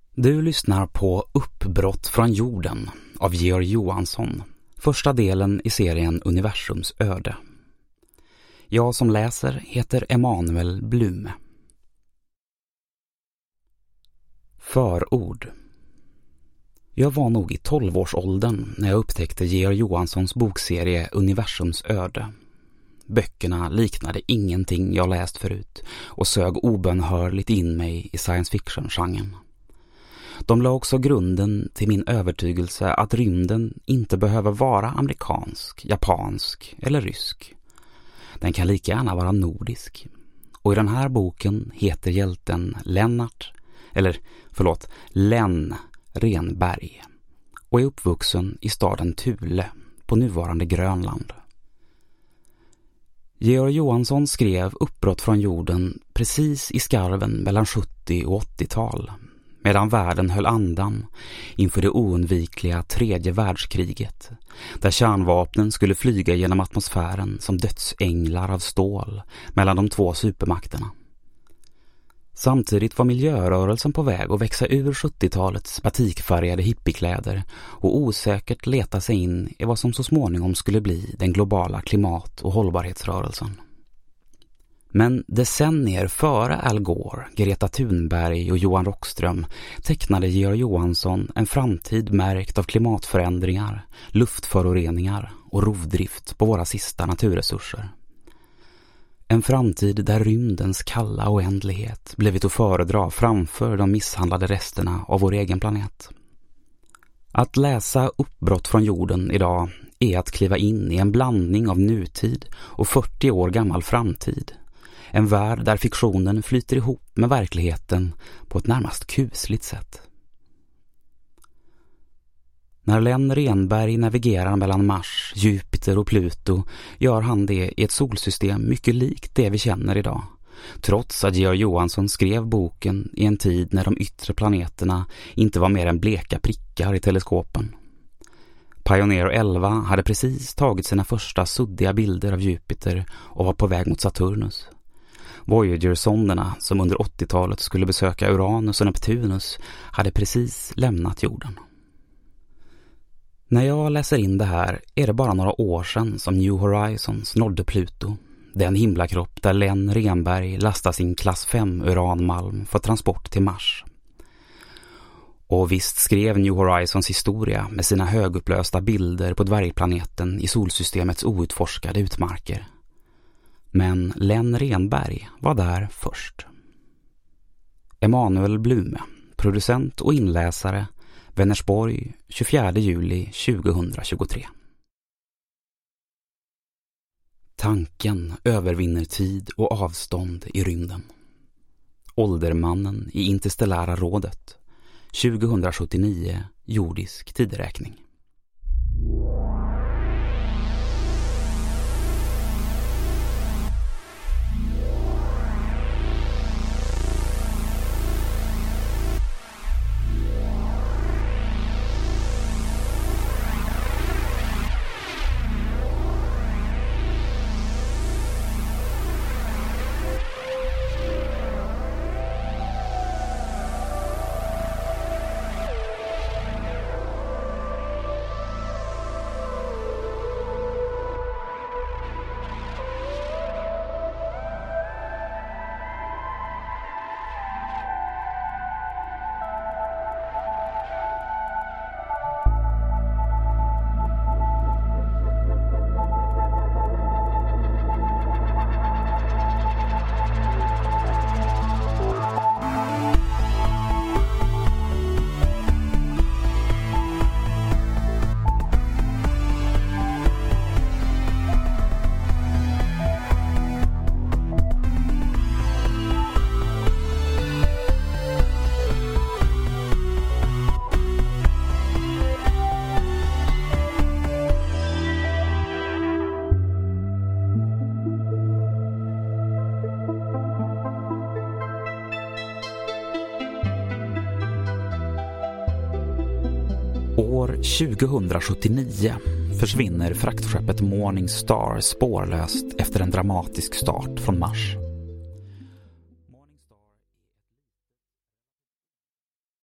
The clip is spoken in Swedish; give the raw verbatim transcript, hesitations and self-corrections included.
Du lyssnar på Uppbrott från jorden av Georg Johansson, första delen i serien Universums öde. Jag som läser heter Emanuel Blume. Förord. Jag var nog i tolvårsåldern när jag upptäckte Georg Johanssons bokserie Universums öde. Böckerna liknade ingenting jag läst förut och sög obönhörligt in mig i science fiction-genren. De la också grunden till min övertygelse att rymden inte behöver vara amerikansk, japansk eller rysk. Den kan lika gärna vara nordisk. Och i den här boken heter hjälten Lennart, eller förlåt, Lenn Renberg och är uppvuxen i staden Thule på nuvarande Grönland. Georg Johansson skrev Uppbrott från jorden precis i skarven mellan sjuttio- och åttiotal, medan världen höll andan inför det oundvikliga tredje världskriget, där kärnvapnen skulle flyga genom atmosfären som dödsänglar av stål mellan de två supermakterna. Samtidigt var miljörörelsen på väg att växa ur sjuttiotalets batikfärgade hippiekläder och osäkert leta sig in i vad som så småningom skulle bli den globala klimat- och hållbarhetsrörelsen. Men decennier före Al Gore, Greta Thunberg och Johan Rockström tecknade Georg Johansson en framtid märkt av klimatförändringar, luftföroreningar och rovdrift på våra sista naturresurser. En framtid där rymdens kalla oändlighet blivit att föredra framför de misshandlade resterna av vår egen planet. Att läsa Uppbrott från jorden idag är att kliva in i en blandning av nutid och fyrtio år gammal framtid. En värld där fiktionen flyter ihop med verkligheten på ett närmast kusligt sätt. När Lenn Renberg navigerar mellan Mars, Jupiter och Pluto gör han det i ett solsystem mycket likt det vi känner idag. Trots att Georg Johansson skrev boken i en tid när de yttre planeterna inte var mer än bleka prickar i teleskopen. Pioneer elva hade precis tagit sina första suddiga bilder av Jupiter och var på väg mot Saturnus. Voyager-sonderna som under åttiotalet skulle besöka Uranus och Neptunus hade precis lämnat jorden. När jag läser in det här är det bara några år sedan som New Horizons nådde Pluto, den himlakropp där Lenn Renberg lastar sin klass fem uranmalm för transport till Mars. Och visst skrev New Horizons historia med sina högupplösta bilder på dvärgplaneten i solsystemets outforskade utmarker. Men Lenn Renberg var där först. Emanuel Blume, producent och inläsare, Vänersborg, tjugofjärde juli tjugohundratjugotre. Tanken övervinner tid och avstånd i rymden. Åldermannen i interstellära rådet, tjugohundrasjuttionio, jordisk tideräkning. År tjugohundrasjuttionio försvinner fraktskeppet Morning Star spårlöst efter en dramatisk start från Mars.